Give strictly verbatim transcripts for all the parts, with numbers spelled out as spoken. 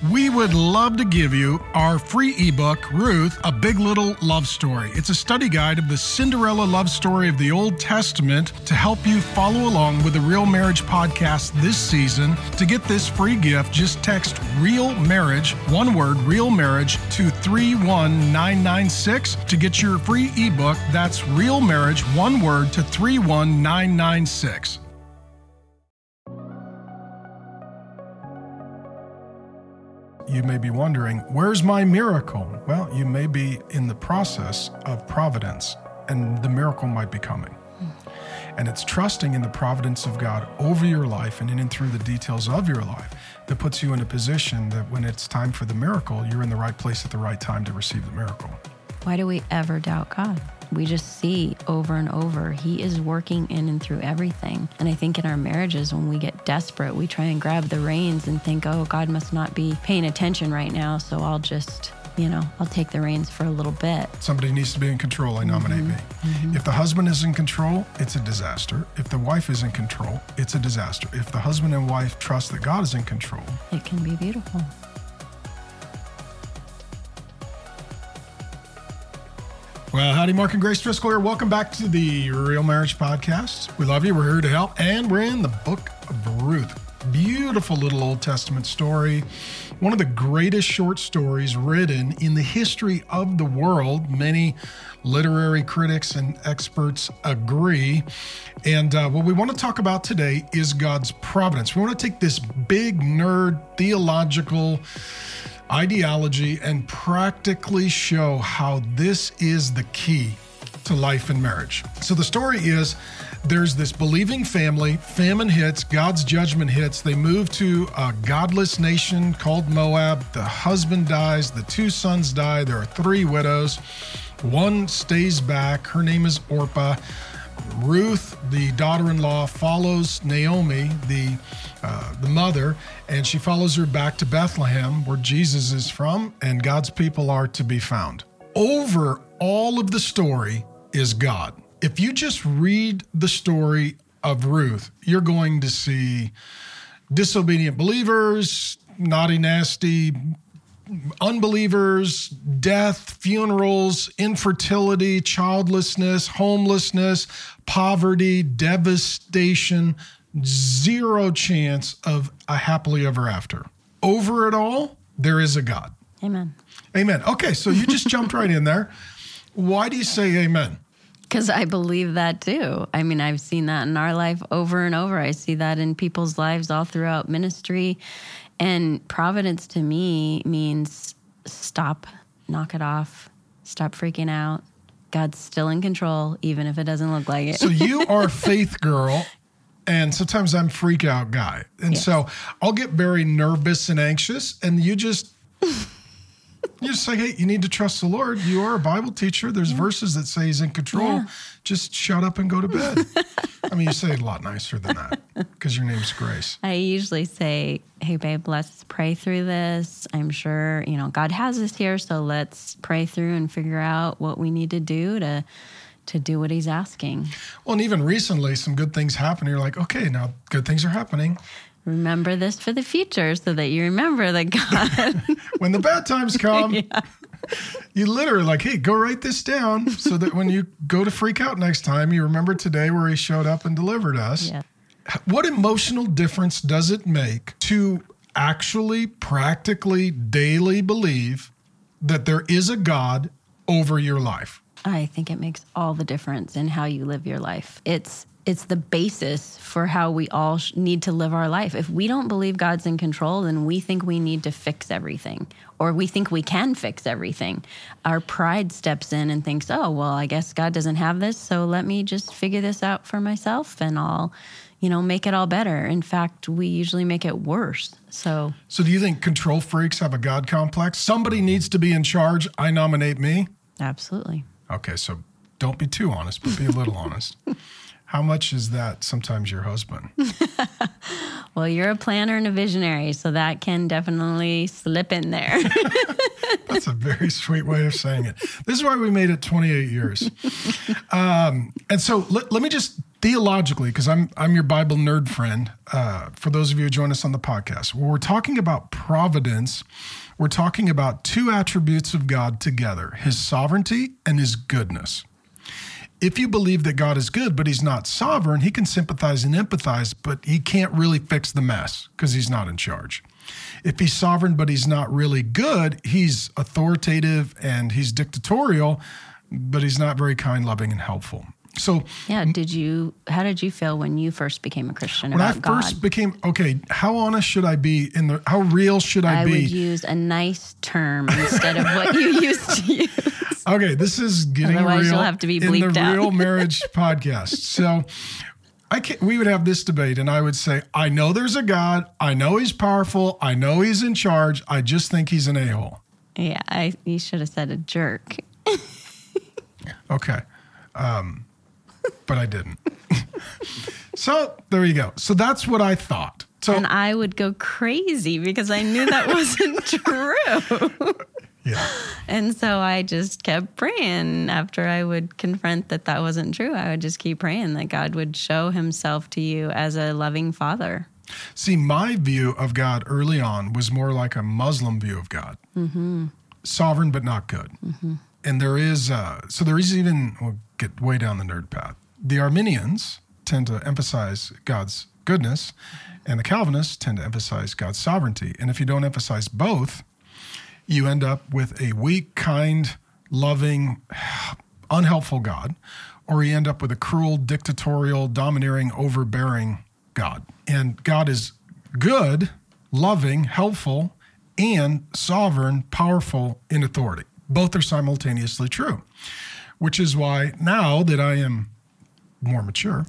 We would love to give you our free ebook, Ruth, A Big Little Love Story. It's a study guide of the Cinderella love story of the Old Testament to help you follow along with the Real Marriage podcast this season. To get this free gift, just text Real Marriage, one word, Real Marriage, to three one nine nine six to get your free ebook. That's Real Marriage, one word, to three one nine nine six. You may be wondering, where's my miracle? Well, you may be in the process of providence, and the miracle might be coming. And it's trusting in the providence of God over your life and in and through the details of your life that puts you in a position that when it's time for the miracle, you're in the right place at the right time to receive the miracle. Why do we ever doubt God? We just see over and over, He is working in and through everything. And I think in our marriages, when we get desperate, we try and grab the reins and think, oh, God must not be paying attention right now, so I'll just, you know, I'll take the reins for a little bit. Somebody needs to be in control. I nominate mm-hmm. me. Mm-hmm. If the husband is in control, it's a disaster. If the wife is in control, it's a disaster. If the husband and wife trust that God is in control, it can be beautiful. Well, howdy, Mark and Grace Driscoll here. Welcome back to the Real Marriage Podcast. We love you. We're here to help. And we're in the book of Ruth. Beautiful little Old Testament story. One of the greatest short stories written in the history of the world. Many literary critics and experts agree. And uh, what we want to talk about today is God's providence. We want to take this big nerd theological ideology and practically show how this is the key to life and marriage. So the story is there's this believing family, famine hits, God's judgment hits. They move to a godless nation called Moab. The husband dies, the two sons die. There are three widows. One stays back. Her name is Orpah. Ruth, the daughter-in-law, follows Naomi, the uh, the mother, and she follows her back to Bethlehem, where Jesus is from, and God's people are to be found. Over all of the story is God. If you just read the story of Ruth, you're going to see disobedient believers, naughty, nasty unbelievers, death, funerals, infertility, childlessness, homelessness, poverty, devastation, zero chance of a happily ever after. Over it all, there is a God. Amen. Amen. Okay, so you just jumped right in there. Why do you say amen? Because I believe that too. I mean, I've seen that in our life over and over. I see that in people's lives all throughout ministry. And providence to me means stop, knock it off, stop freaking out. God's still in control, even if it doesn't look like it. So you are a faith girl, and sometimes I'm freak out guy. And yes. So I'll get very nervous and anxious, and you just... You just say, hey, you need to trust the Lord. You are a Bible teacher. There's yeah. verses that say He's in control. Yeah. Just shut up and go to bed. I mean, you say it a lot nicer than that because your name's Grace. I usually say, hey, babe, let's pray through this. I'm sure, you know, God has us here, so let's pray through and figure out what we need to do to to do what He's asking. Well, and even recently, some good things happen. You're like, okay, now good things are happening. Remember this for the future so that you remember that God... When the bad times come, yeah. you literally like, hey, go write this down so that when you go to freak out next time, you remember today where He showed up and delivered us. Yeah. What emotional difference does it make to actually, practically, daily believe that there is a God over your life? I think it makes all the difference in how you live your life. It's It's the basis for how we all sh- need to live our life. If we don't believe God's in control, then we think we need to fix everything, or we think we can fix everything. Our pride steps in and thinks, oh, well, I guess God doesn't have this, so let me just figure this out for myself and I'll, you know, make it all better. In fact, we usually make it worse. So, so do you think control freaks have a God complex? Somebody needs to be in charge. I nominate me. Absolutely. Okay, so don't be too honest, but be a little honest. How much is that sometimes your husband? Well, you're a planner and a visionary, so that can definitely slip in there. That's a very sweet way of saying it. This is why we made it twenty-eight years. Um, and so let, let me just theologically, because I'm I'm your Bible nerd friend, uh, for those of you who join us on the podcast, when we're talking about providence, we're talking about two attributes of God together, his sovereignty and his goodness. If you believe that God is good, but he's not sovereign, he can sympathize and empathize, but he can't really fix the mess because he's not in charge. If he's sovereign, but he's not really good, he's authoritative and he's dictatorial, but he's not very kind, loving, and helpful. So yeah, did you, how did you feel when you first became a Christian when about I God? first became, okay, how honest should I be in the, how real should I, I be? would use a nice term instead of what you used to use. Okay, this is getting Otherwise real you'll have to be in bleeped the out. Real Marriage podcast. So I can, we would have this debate and I would say, I know there's a God. I know he's powerful. I know he's in charge. I just think he's an a-hole. Yeah, I, you should have said a jerk. Okay. Um, but I didn't. So there you go. So that's what I thought. So And I would go crazy because I knew that wasn't true. yeah. And so I just kept praying. After I would confront that that wasn't true, I would just keep praying that God would show himself to you as a loving father. See, my view of God early on was more like a Muslim view of God. Mm-hmm. Sovereign, but not good. Mm-hmm. And there is, uh, so there is even, we'll get way down the nerd path. The Arminians tend to emphasize God's goodness, and the Calvinists tend to emphasize God's sovereignty. And if you don't emphasize both, you end up with a weak, kind, loving, unhelpful God, or you end up with a cruel, dictatorial, domineering, overbearing God. And God is good, loving, helpful, and sovereign, powerful in authority. Both are simultaneously true, which is why now that I am more mature,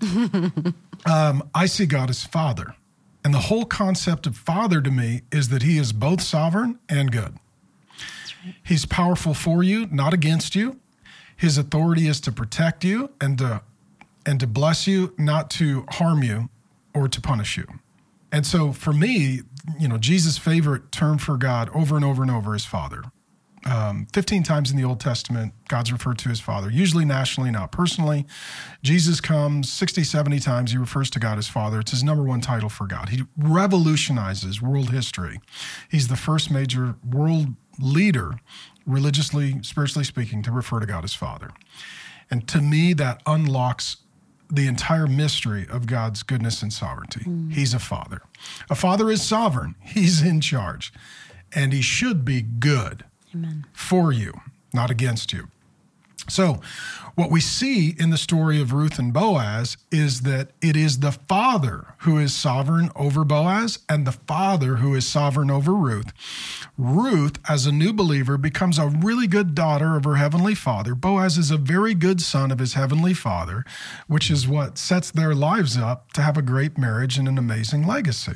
um, I see God as Father. And the whole concept of Father to me is that he is both sovereign and good. Right. He's powerful for you, not against you. His authority is to protect you and to, and to bless you, not to harm you or to punish you. And so for me, you know, Jesus' favorite term for God over and over and over is Father. Um, fifteen times in the Old Testament, God's referred to as Father, usually nationally, not personally. Jesus comes sixty, seventy times. He refers to God as Father. It's his number one title for God. He revolutionizes world history. He's the first major world leader, religiously, spiritually speaking, to refer to God as Father. And to me, that unlocks the entire mystery of God's goodness and sovereignty. Mm. He's a father. A father is sovereign. He's in charge. And he should be good. Amen. For you, not against you. So what we see in the story of Ruth and Boaz is that it is the father who is sovereign over Boaz and the father who is sovereign over Ruth. Ruth, as a new believer, becomes a really good daughter of her heavenly father. Boaz is a very good son of his heavenly father, which is what sets their lives up to have a great marriage and an amazing legacy.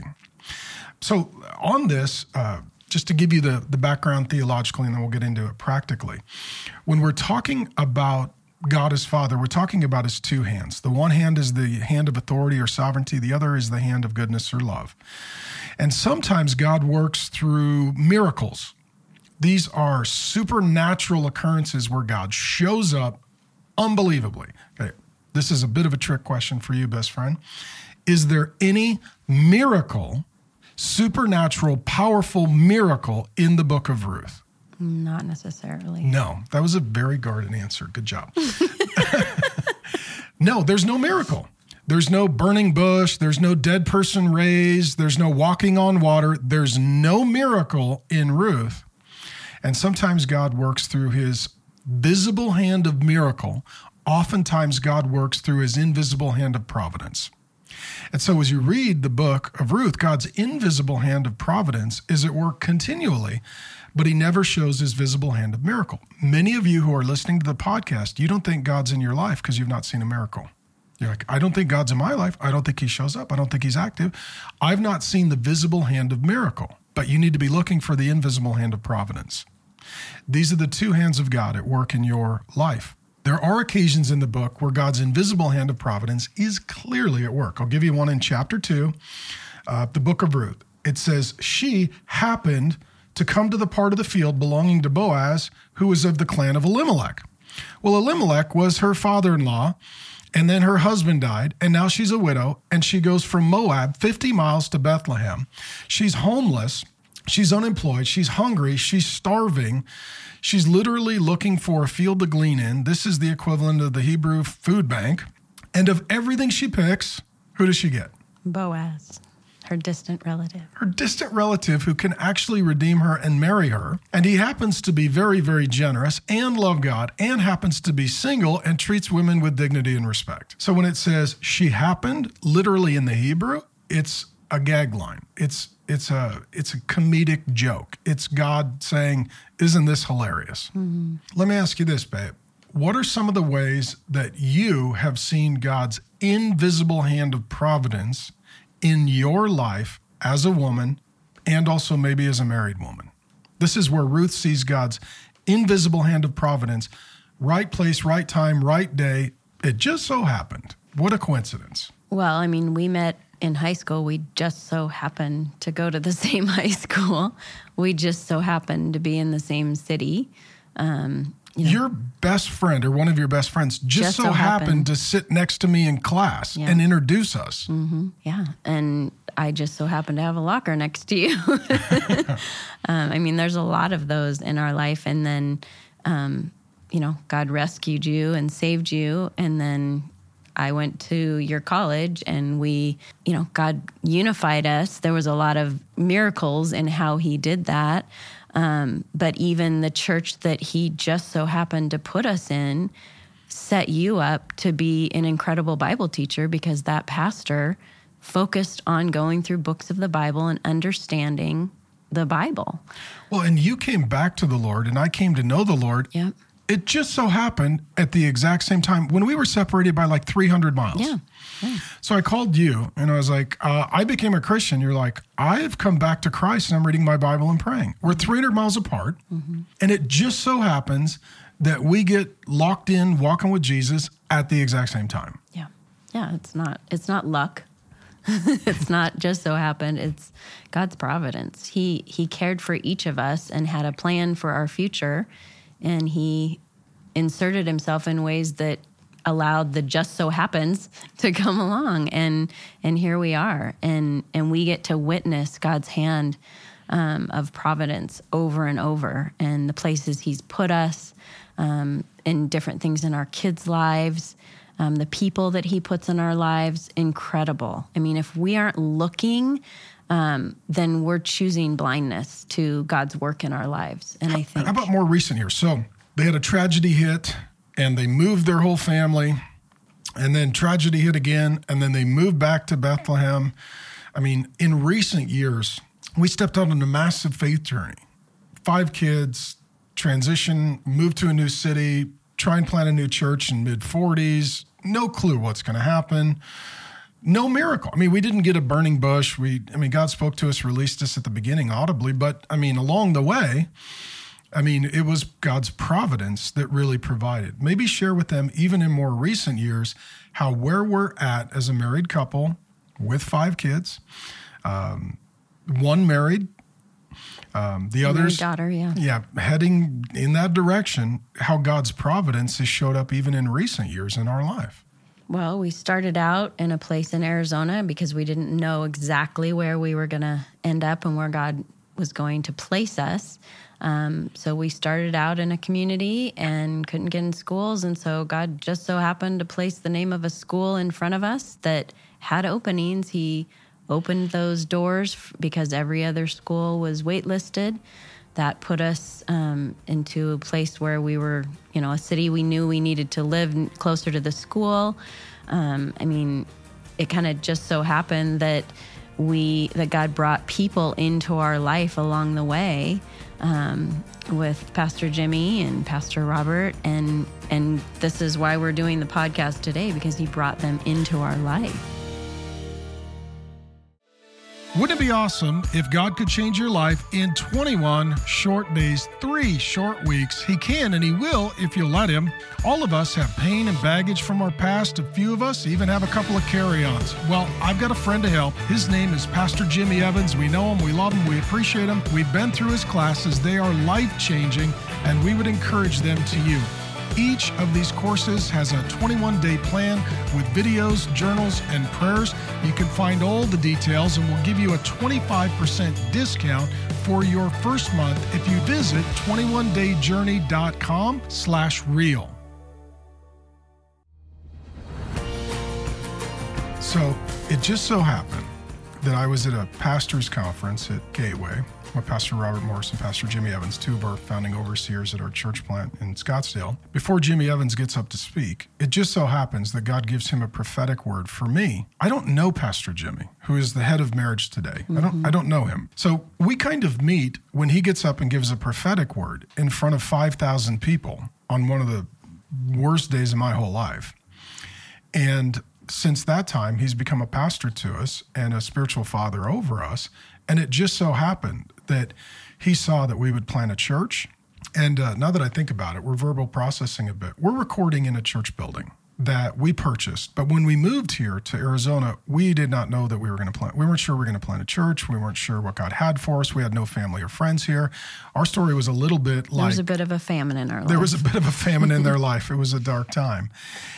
So on this, uh, just to give you the, the background theologically, and then we'll get into it practically. When we're talking about God as Father, we're talking about his two hands. The one hand is the hand of authority or sovereignty. The other is the hand of goodness or love. And sometimes God works through miracles. These are supernatural occurrences where God shows up unbelievably. Okay, this is a bit of a trick question for you, best friend. Is there any miracle, supernatural, powerful miracle in the book of Ruth? Not necessarily. No, that was a very guarded answer. Good job. No, there's no miracle. There's no burning bush. There's no dead person raised. There's no walking on water. There's no miracle in Ruth. And sometimes God works through his visible hand of miracle. Oftentimes God works through his invisible hand of providence. And so as you read the book of Ruth, God's invisible hand of providence is at work continually, but he never shows his visible hand of miracle. Many of you who are listening to the podcast, you don't think God's in your life because you've not seen a miracle. You're like, I don't think God's in my life. I don't think he shows up. I don't think he's active. I've not seen the visible hand of miracle, but you need to be looking for the invisible hand of providence. These are the two hands of God at work in your life. There are occasions in the book where God's invisible hand of providence is clearly at work. I'll give you one in chapter two, uh, the book of Ruth. It says, she happened to come to the part of the field belonging to Boaz, who was of the clan of Elimelech. Well, Elimelech was her father-in-law, And then her husband died, and now she's a widow, and she goes from Moab fifty miles to Bethlehem. She's homeless. She's unemployed. She's hungry. She's starving. She's literally looking for a field to glean in. This is the equivalent of the Hebrew food bank. And of everything she picks, who does she get? Boaz, her distant relative. Her distant relative who can actually redeem her and marry her. And he happens to be very, very generous and love God and happens to be single and treats women with dignity and respect. So when it says she happened, literally in the Hebrew, it's a gag line. It's it's a it's a comedic joke. It's God saying, isn't this hilarious? Mm-hmm. Let me ask you this, babe. What are some of the ways that you have seen God's invisible hand of providence in your life as a woman and also maybe as a married woman? This is where Ruth sees God's invisible hand of providence, right place, right time, right day. It just so happened. What a coincidence. Well, I mean, we met in high school. We just so happened to go to the same high school. We just so happened to be in the same city. Um, you know, your best friend or one of your best friends just, just so, so happened. happened to sit next to me in class yeah. and introduce us. Mm-hmm. Yeah. And I just so happened to have a locker next to you. um, I mean, there's a lot of those in our life. And then, um, you know, God rescued you and saved you. And then I went to your college and we, you know, God unified us. There was a lot of miracles in how he did that. Um, but even the church that he just so happened to put us in set you up to be an incredible Bible teacher because that pastor focused on going through books of the Bible and understanding the Bible. Well, and you came back to the Lord and I came to know the Lord. Yep. It just so happened at the exact same time when we were separated by like three hundred miles. Yeah. yeah. So I called you and I was like, uh, I became a Christian. You're like, I've come back to Christ and I'm reading my Bible and praying. We're three hundred miles apart. Mm-hmm. And it just so happens that we get locked in walking with Jesus at the exact same time. Yeah. Yeah. It's not, it's not luck. It's not just so happened. It's God's providence. He, he cared for each of us and had a plan for our future. And he inserted himself in ways that allowed the just so happens to come along. And and here we are. And and we get to witness God's hand um, of providence over and over. And the places he's put us, um, in different things in our kids' lives, um, the people that he puts in our lives, incredible. I mean, if we aren't looking, Um, then we're choosing blindness to God's work in our lives. And I think... How about more recent here? So they had a tragedy hit and they moved their whole family and then tragedy hit again and then they moved back to Bethlehem. I mean, in recent years, we stepped out on a massive faith journey. Five kids, transition, move to a new city, try and plant a new church in mid forties. No clue what's going to happen. No miracle. I mean, we didn't get a burning bush. We, I mean, God spoke to us, released us at the beginning audibly, but I mean, along the way, I mean, it was God's providence that really provided. Maybe share with them, even in more recent years, how where we're at as a married couple with five kids, um, one married, um, the others, daughter, yeah, yeah, heading in that direction. How God's providence has showed up even in recent years in our life. Well, we started out in a place in Arizona because we didn't know exactly where we were going to end up and where God was going to place us. Um, so we started out in a community and couldn't get in schools. And so God just so happened to place the name of a school in front of us that had openings. He opened those doors because every other school was waitlisted. That put us um, into a place where we were, you know, a city we knew we needed to live closer to the school. Um, I mean, it kind of just so happened that we, that God brought people into our life along the way um, with Pastor Jimmy and Pastor Robert. And, and this is why we're doing the podcast today, because he brought them into our life. Wouldn't it be awesome if God could change your life in twenty-one short days, three short weeks? He can and he will if you'll let him. All of us have pain and baggage from our past. A few of us even have a couple of carry-ons. Well, I've got a friend to help. His name is Pastor Jimmy Evans. We know him, we love him, we appreciate him. We've been through his classes. They are life-changing, and we would encourage them to you. Each of these courses has a twenty-one day plan with videos, journals, and prayers. You can find all the details, and we'll give you a twenty-five percent discount for your first month if you visit twenty-one day journey dot com slash real. So it just so happened that I was at a pastor's conference at Gateway with Pastor Robert Morris and Pastor Jimmy Evans, two of our founding overseers at our church plant in Scottsdale. Before Jimmy Evans gets up to speak, it just so happens that God gives him a prophetic word for me. I don't know Pastor Jimmy, who is the head of Marriage Today. Mm-hmm. I don't I don't know him. So we kind of meet when he gets up and gives a prophetic word in front of five thousand people on one of the worst days of my whole life. And since that time, he's become a pastor to us and a spiritual father over us. And it just so happened that he saw that we would plant a church. And uh, now that I think about it, we're verbal processing a bit. We're recording in a church building that we purchased. But when we moved here to Arizona, we did not know that we were going to plant. We weren't sure we were going to plant a church. We weren't sure what God had for us. We had no family or friends here. Our story was a little bit like... There was a bit of a famine in our life. There was a bit of a famine in their life. It was a dark time.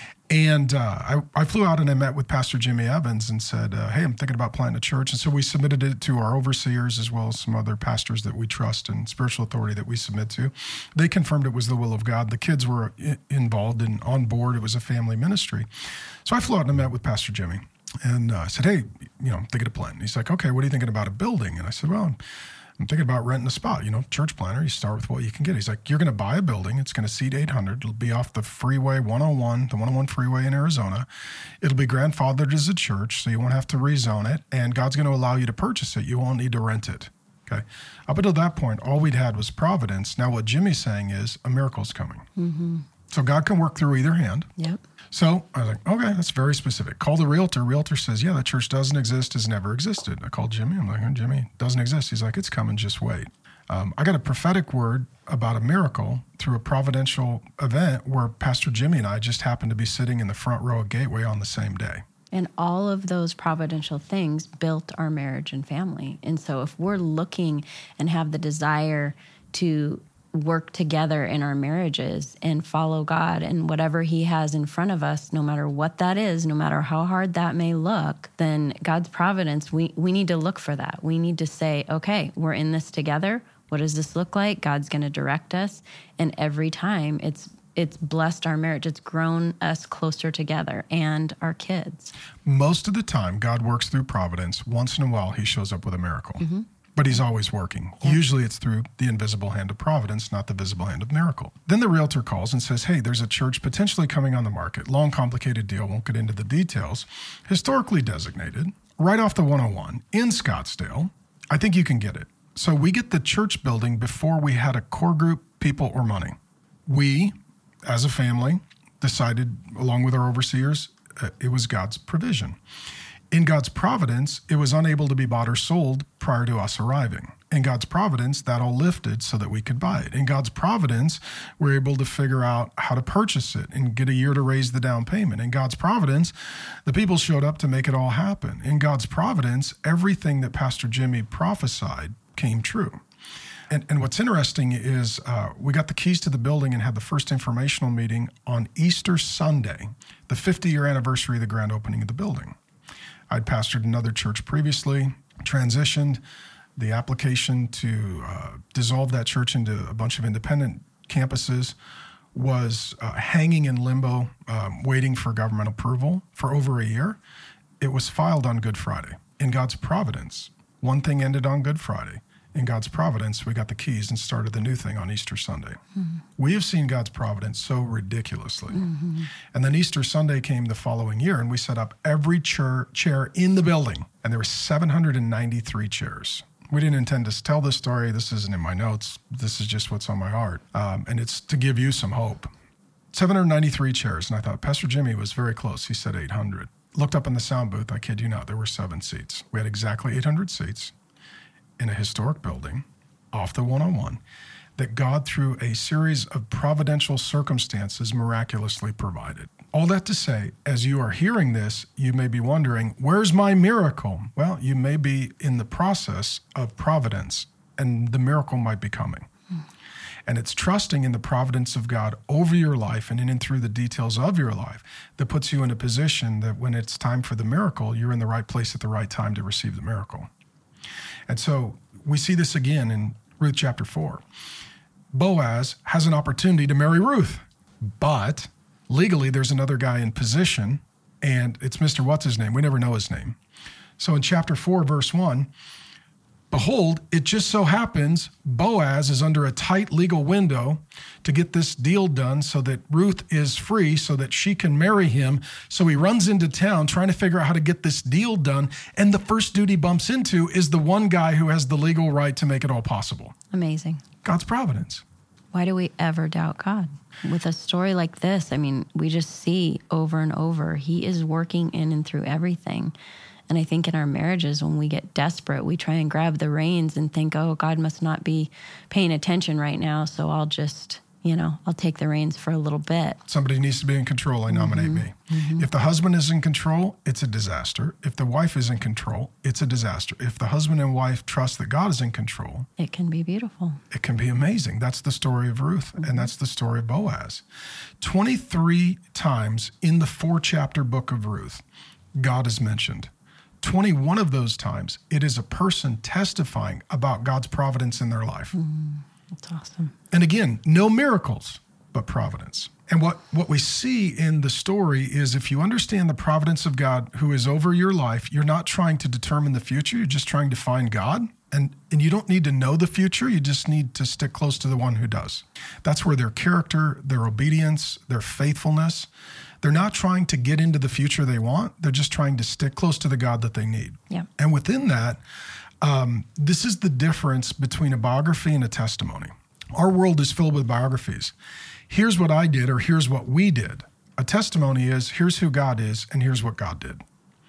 And uh, I, I flew out and I met with Pastor Jimmy Evans and said, uh, hey, I'm thinking about planting a church. And so we submitted it to our overseers as well as some other pastors that we trust and spiritual authority that we submit to. They confirmed it was the will of God. The kids were I- involved and on board. It was a family ministry. So I flew out and I met with Pastor Jimmy and I uh, said, hey, you know, I'm thinking of planting. He's like, okay, what are you thinking about a building? And I said, well, I'm I'm thinking about renting a spot, you know, church planner, you start with what you can get. He's like, you're going to buy a building. It's going to seat eight hundred. It'll be off the freeway one oh one, the one oh one freeway in Arizona. It'll be grandfathered as a church, so you won't have to rezone it. And God's going to allow you to purchase it. You won't need to rent it. Okay. Up until that point, all we'd had was providence. Now what Jimmy's saying is a miracle's coming. Mm-hmm. So God can work through either hand. Yep. So I was like, okay, that's very specific. Call the realtor. Realtor says, yeah, that church doesn't exist, has never existed. I called Jimmy. I'm like, oh, Jimmy, doesn't exist. He's like, it's coming, just wait. Um, I got a prophetic word about a miracle through a providential event where Pastor Jimmy and I just happened to be sitting in the front row of Gateway on the same day. And all of those providential things built our marriage and family. And so if we're looking and have the desire to work together in our marriages and follow God and whatever he has in front of us, no matter what that is, no matter how hard that may look, then God's providence, we, we need to look for that. We need to say, okay, we're in this together. What does this look like? God's going to direct us. And every time it's it's blessed our marriage. It's grown us closer together and our kids. Most of the time, God works through providence. Once in a while, he shows up with a miracle. Mm-hmm. But he's always working. Yeah. Usually it's through the invisible hand of providence, not the visible hand of miracle. Then the realtor calls and says, hey, there's a church potentially coming on the market. Long, complicated deal. Won't get into the details. Historically designated, right off the one oh one in Scottsdale. I think you can get it. So we get the church building before we had a core group, people, or money. We, as a family, decided, along with our overseers, uh, it was God's provision. In God's providence, it was unable to be bought or sold prior to us arriving. In God's providence, that all lifted so that we could buy it. In God's providence, we're able to figure out how to purchase it and get a year to raise the down payment. In God's providence, the people showed up to make it all happen. In God's providence, everything that Pastor Jimmy prophesied came true. And, and what's interesting is uh, we got the keys to the building and had the first informational meeting on Easter Sunday, the fifty-year anniversary of the grand opening of the building. I'd pastored another church previously, transitioned. The application to uh, dissolve that church into a bunch of independent campuses was uh, hanging in limbo, um, waiting for government approval for over a year. It was filed on Good Friday. In God's providence, one thing ended on Good Friday. In God's providence, we got the keys and started the new thing on Easter Sunday. Mm-hmm. We have seen God's providence so ridiculously. Mm-hmm. And then Easter Sunday came the following year, and we set up every chair, chair in the building, and there were seven hundred ninety-three chairs. We didn't intend to tell this story. This isn't in my notes. This is just what's on my heart. Um, and it's to give you some hope. seven hundred ninety-three chairs, and I thought Pastor Jimmy was very close. He said eight hundred. Looked up in the sound booth. I kid you not, there were seven seats. We had exactly eight hundred seats in a historic building off the one oh one that God, through a series of providential circumstances, miraculously provided. All that to say, as you are hearing this, you may be wondering, where's my miracle? Well, you may be in the process of providence, and the miracle might be coming. Mm. And it's trusting in the providence of God over your life and in and through the details of your life that puts you in a position that when it's time for the miracle, you're in the right place at the right time to receive the miracle. And so we see this again in Ruth chapter four. Boaz has an opportunity to marry Ruth, but legally there's another guy in position, and it's Mister What's his name? We never know his name. So in chapter four, verse one, behold, it just so happens Boaz is under a tight legal window to get this deal done so that Ruth is free so that she can marry him. So he runs into town trying to figure out how to get this deal done. And the first dude he bumps into is the one guy who has the legal right to make it all possible. Amazing. God's providence. Why do we ever doubt God? With a story like this, I mean, we just see over and over, he is working in and through everything. And I think in our marriages, when we get desperate, we try and grab the reins and think, oh, God must not be paying attention right now, so I'll just, you know, I'll take the reins for a little bit. Somebody needs to be in control. I nominate mm-hmm. me. Mm-hmm. If the husband is in control, it's a disaster. If the wife is in control, it's a disaster. If the husband and wife trust that God is in control, it can be beautiful. It can be amazing. That's the story of Ruth, mm-hmm. and that's the story of Boaz. twenty-three times in the four-chapter book of Ruth, God is mentioned. twenty-one of those times, it is a person testifying about God's providence in their life. Mm, that's awesome. And again, no miracles, but providence. And what, what we see in the story is if you understand the providence of God who is over your life, you're not trying to determine the future, you're just trying to find God. And, and you don't need to know the future, you just need to stick close to the one who does. That's where their character, their obedience, their faithfulness, they're not trying to get into the future they want. They're just trying to stick close to the God that they need. Yeah. And within that, um, this is the difference between a biography and a testimony. Our world is filled with biographies. Here's what I did, or here's what we did. A testimony is, here's who God is, and here's what God did.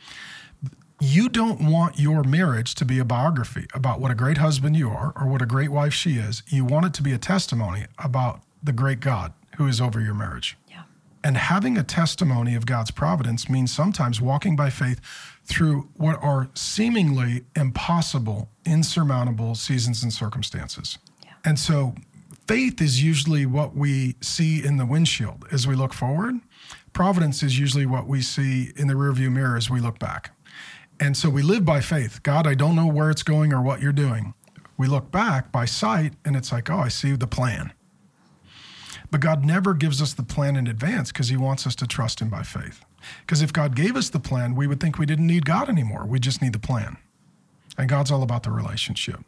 You don't want your marriage to be a biography about what a great husband you are or what a great wife she is. You want it to be a testimony about the great God who is over your marriage. Yeah. And having a testimony of God's providence means sometimes walking by faith through what are seemingly impossible, insurmountable seasons and circumstances. Yeah. And so faith is usually what we see in the windshield as we look forward. Providence is usually what we see in the rearview mirror as we look back. And so we live by faith. God, I don't know where it's going or what you're doing. We look back by sight and it's like, oh, I see the plan. But God never gives us the plan in advance because he wants us to trust him by faith. Because if God gave us the plan, we would think we didn't need God anymore. We just need the plan. And God's all about the relationship.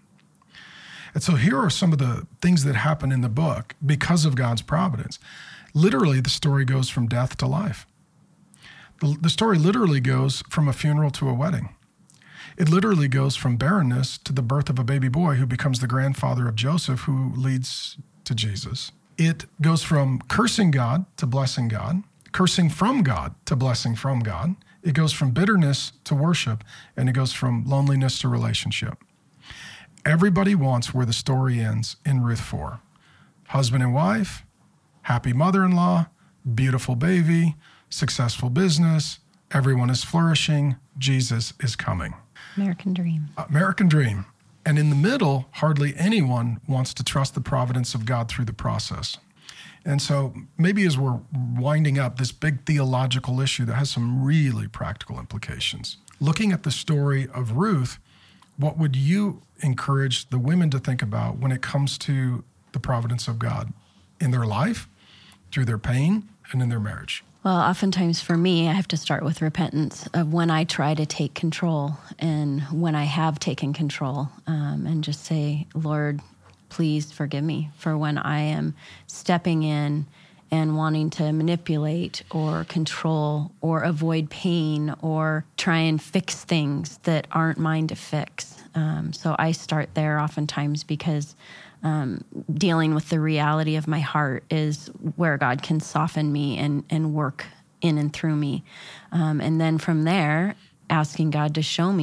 And so here are some of the things that happen in the book because of God's providence. Literally, the story goes from death to life. The, the story literally goes from a funeral to a wedding. It literally goes from barrenness to the birth of a baby boy who becomes the grandfather of Joseph, who leads to Jesus. It goes from cursing God to blessing God, cursing from God to blessing from God. It goes from bitterness to worship, and it goes from loneliness to relationship. Everybody wants where the story ends in Ruth four. Husband and wife, happy mother-in-law, beautiful baby, successful business, everyone is flourishing, Jesus is coming. American dream. American dream. And in the middle, hardly anyone wants to trust the providence of God through the process. And so maybe as we're winding up this big theological issue that has some really practical implications, looking at the story of Ruth, what would you encourage the women to think about when it comes to the providence of God in their life, through their pain, and in their marriage? Well, oftentimes for me, I have to start with repentance of when I try to take control and when I have taken control, um, and just say, Lord, please forgive me for when I am stepping in and wanting to manipulate or control or avoid pain or try and fix things that aren't mine to fix. Um, so I start there oftentimes because Um, dealing with the reality of my heart is where God can soften me and, and work in and through me. Um, and then from there, asking God to show me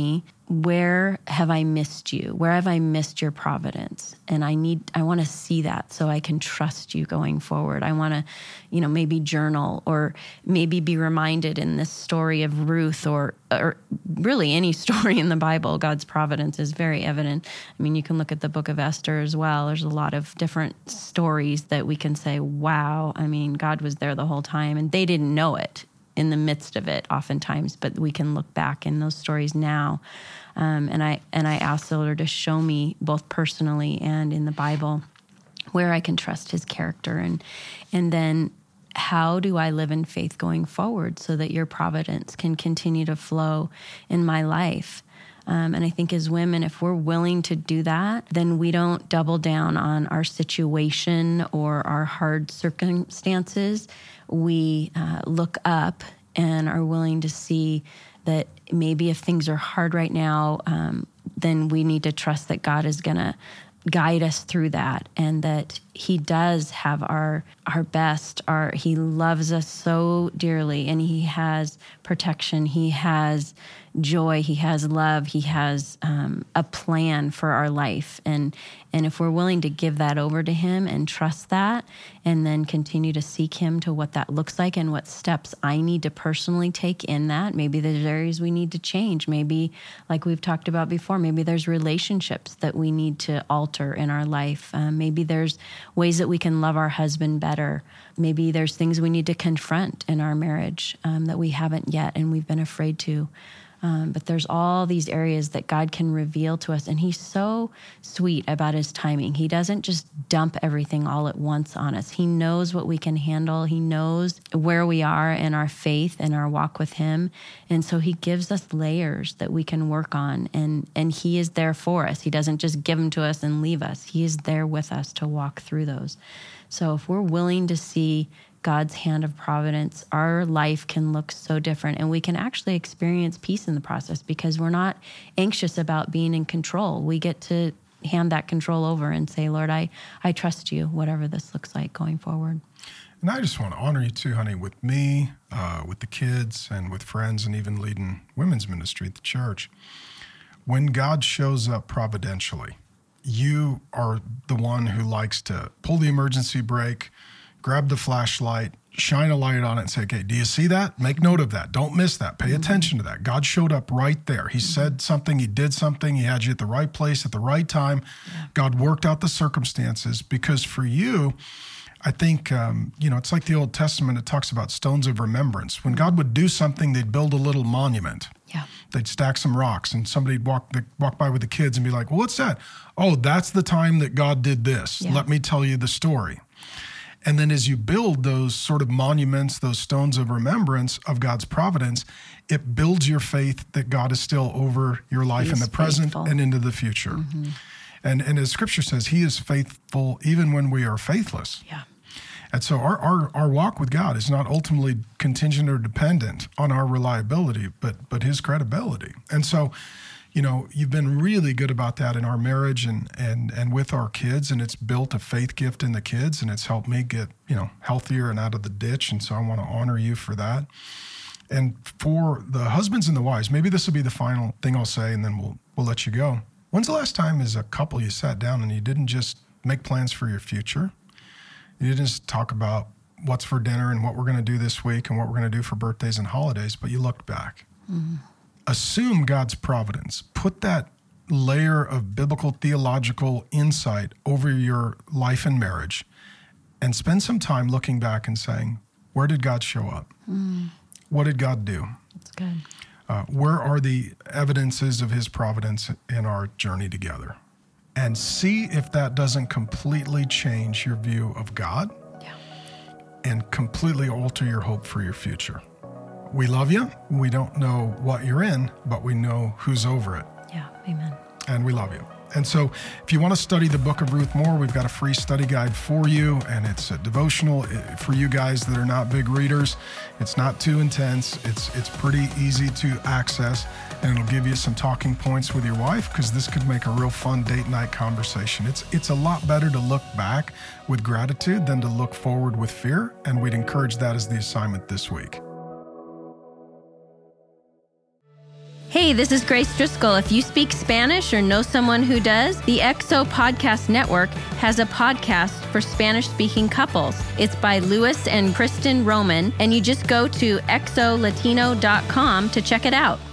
where have I missed you? Where have I missed your providence? And I need, I want to see that so I can trust you going forward. I want to, you know, maybe journal or maybe be reminded in this story of Ruth or, or really any story in the Bible, God's providence is very evident. I mean, you can look at the book of Esther as well. There's a lot of different stories that we can say, wow, I mean, God was there the whole time and they didn't know it in the midst of it oftentimes, but we can look back in those stories now. Um, and I and I ask the Lord to show me both personally and in the Bible where I can trust his character. And and then how do I live in faith going forward so that your providence can continue to flow in my life? Um, and I think as women, if we're willing to do that, then we don't double down on our situation or our hard circumstances. We uh, look up and are willing to see that maybe if things are hard right now, um, then we need to trust that God is going to guide us through that and that he does have our our best. Our he loves us so dearly and he has protection. He has joy. He has love. He has um, a plan for our life. And and if we're willing to give that over to him and trust that and then continue to seek him to what that looks like and what steps I need to personally take in that, maybe there's areas we need to change. Maybe, like we've talked about before, maybe there's relationships that we need to alter in our life. Um, maybe there's ways that we can love our husband better. Maybe there's things we need to confront in our marriage um, that we haven't yet and we've been afraid to. Um, but there's all these areas that God can reveal to us. And he's so sweet about his timing. He doesn't just dump everything all at once on us. He knows what we can handle. He knows where we are in our faith and our walk with him. And so he gives us layers that we can work on. And, and he is there for us. He doesn't just give them to us and leave us. He is there with us to walk through those. So if we're willing to see God's hand of providence, our life can look so different and we can actually experience peace in the process because we're not anxious about being in control. We get to hand that control over and say, Lord, I, I trust you, whatever this looks like going forward. And I just want to honor you too, honey, with me, uh, with the kids and with friends and even leading women's ministry at the church. When God shows up providentially, you are the one who likes to pull the emergency brake, grab the flashlight, shine a light on it and say, okay, do you see that? Make note of that. Don't miss that. Pay mm-hmm. attention to that. God showed up right there. He mm-hmm. said something. He did something. He had you at the right place at the right time. Yeah. God worked out the circumstances because for you, I think, um, you know, it's like the Old Testament. It talks about stones of remembrance. When God would do something, they'd build a little monument. Yeah. They'd stack some rocks and somebody'd walk the, walk by with the kids and be like, well, what's that? Oh, that's the time that God did this. Yeah. Let me tell you the story. And then as you build those sort of monuments, those stones of remembrance of God's providence, it builds your faith that God is still over your life in the faithful. present and into the future. Mm-hmm. And and as Scripture says, he is faithful even when we are faithless. Yeah. And so our, our, our walk with God is not ultimately contingent or dependent on our reliability, but but his credibility. And so, you know, you've been really good about that in our marriage and, and, and with our kids, and it's built a faith gift in the kids, and it's helped me get, you know, healthier and out of the ditch. And so I want to honor you for that. And for the husbands and the wives, maybe this will be the final thing I'll say, and then we'll we'll let you go. When's the last time as a couple you sat down and you didn't just make plans for your future? You didn't just talk about what's for dinner and what we're going to do this week and what we're going to do for birthdays and holidays, but you looked back. Mm-hmm. Assume God's providence. Put that layer of biblical theological insight over your life and marriage and spend some time looking back and saying, where did God show up? Mm. What did God do? That's good. Uh, where are the evidences of his providence in our journey together? And see if that doesn't completely change your view of God yeah. and completely alter your hope for your future. We love you. We don't know what you're in, but we know who's over it. Yeah, amen. And we love you. And so if you want to study the book of Ruth more, we've got a free study guide for you, and it's a devotional for you guys that are not big readers. It's not too intense. It's it's pretty easy to access, and it'll give you some talking points with your wife because this could make a real fun date night conversation. It's it's a lot better to look back with gratitude than to look forward with fear, and we'd encourage that as the assignment this week. Hey, this is Grace Driscoll. If you speak Spanish or know someone who does, the X O Podcast Network has a podcast for Spanish-speaking couples. It's by Louis and Kristen Roman, and you just go to x o latino dot com to check it out.